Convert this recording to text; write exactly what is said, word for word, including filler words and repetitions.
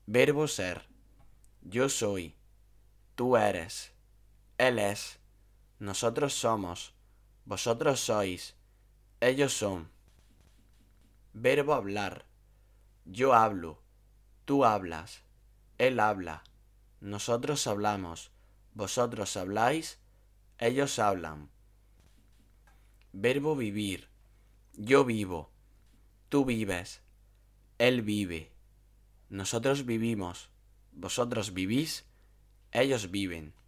Verbo ser. Yo soy. Tú eres. Él es. Nosotros somos. Vosotros sois. Ellos son. Verbo hablar. Yo hablo. Tú hablas. Él habla. Nosotros hablamos. Vosotros habláis. Ellos hablan. Verbo vivir. Yo vivo. Tú vives. Él vive. Nosotros vivimos. Vosotros vivís. Ellos viven.